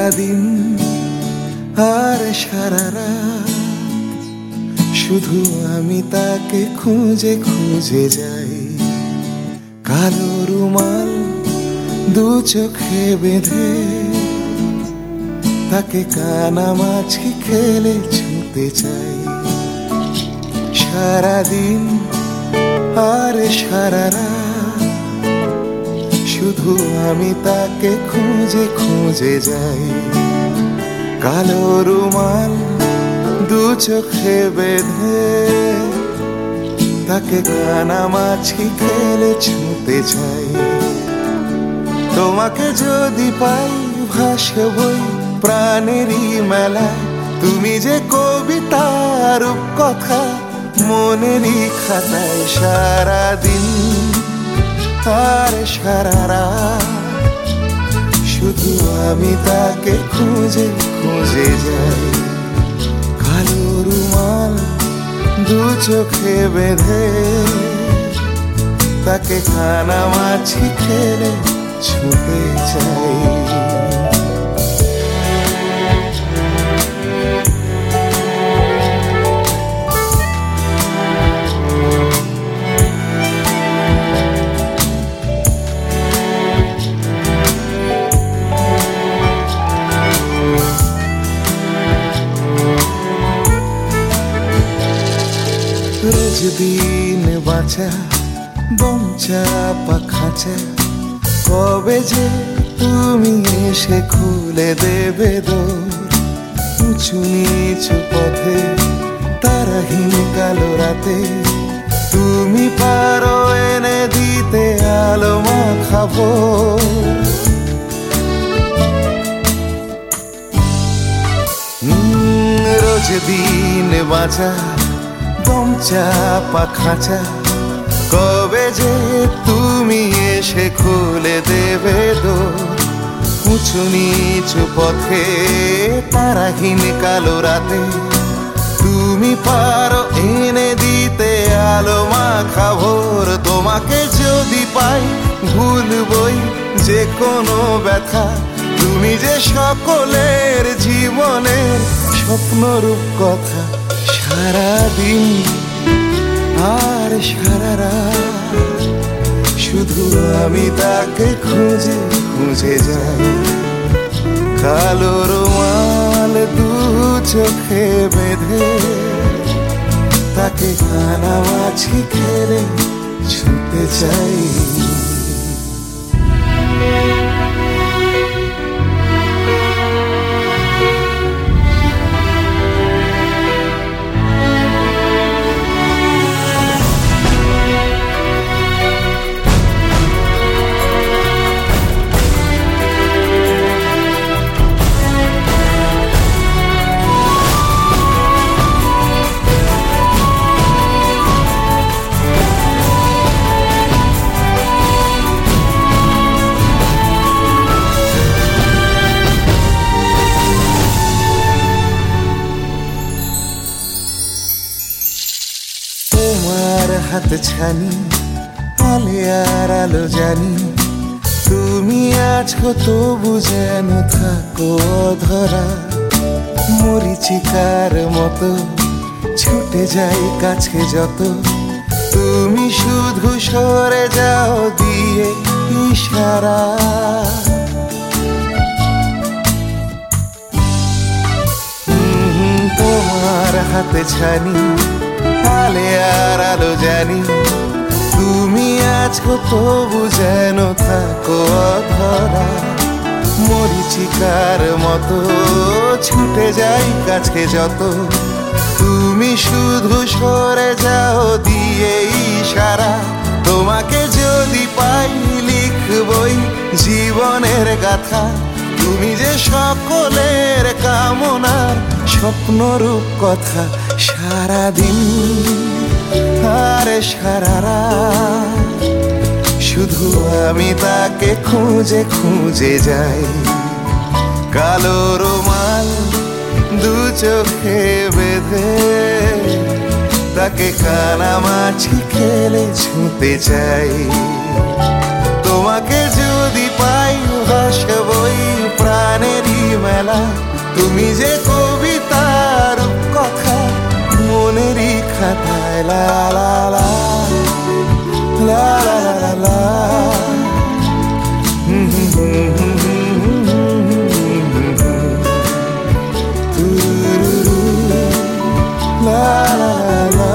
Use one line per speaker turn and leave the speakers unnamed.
সারাদিন আর সারা রাত শুধু আমি তাকে খুঁজে খুঁজে যাই। কালো রুমাল দু চোখে বেঁধে তাকে কানামাছি খেলে ছুঁতে চাই। সারাদিন আর সারা রাত শুধু আমি তাকে খুঁজে খুঁজে যাই। কালো রুমাল দু চোখে বেঁধে তাকে কানামাছি খেলে ছুঁতে চাই। তোমাকে যদি পাই ভাসবই প্রাণেরই মেলায়, তুমি যে কবিতা রূপকথা মনেরই খাতায়। সারাদিন আর সারা রাত শুধু আমি তাকে খুঁজে খুঁজে যাই। কালো রুমাল দু চোখে বেঁধে তাকে কানামাছি খেলে ছুঁতে চাই। রোজ দিন বাঁচা দম চাপা খাঁচা, কবে যে তুমি এসে খুলে দেবে দোর। উঁচু নিচু পথে তারাহীন কালো রাতে তুমি পারো এনে দিতে আলো মাখা ভোর। রোজ দিন বাঁচা দম চাপা খাঁচা, কবে যে তুমি এসে খুলে দেবে দোর। উঁচু নিচু পথে তারাহীন কালো রাতে তুমি পারো এনে দিতে আলো মাখা ভোর। তোমাকে যদি পাই ভুলবই যে কোনো ব্যথা, তুমি যে সকলের জীবনের স্বপ্ন রূপকথা। সারাদিন আর সারা রাত শুধু আমি তাকে খুঁজে খুঁজে যাই। কালো রুমাল দু চোখে বেঁধে তাকে কানামাছি খেলে ছুঁতে চাই। হাত ছানি আলে আর আলো জানি, তুমি আছো তবু যেন থাকো ধরা। মরিচিকার মতো ছুটে যাই কাছে যত, তুমি শুধু সরে যাও দিয়ে ইশারা। তোমার হাতে ছানি আলে আর আলো জানি, তুমি আছো তবু যেন থাকো অধরা। মরিচিকার মতো ছুটে যাই কাছে যত, তুমি শুধু সরে যাও দিয়ে ইশারা। তোমাকে যদি পাই লিখবই জীবনের গাথা, তুমি যে সকলের কামনার স্বপ্ন রূপকথা। সারাদিন আর সারা রাত শুধু আমি তাকে খুঁজে খুঁজে যাই। কালো রুমাল দু চোখে বেঁধে তাকে কানামাছি খেলে ছুঁতে চাই। তোমাকে যদি পাই ভাসবই প্রাণেরই মেলা। তুমি যে কবিতার কথা মনেরই খাতায় লা লা লা লা লা লা la la la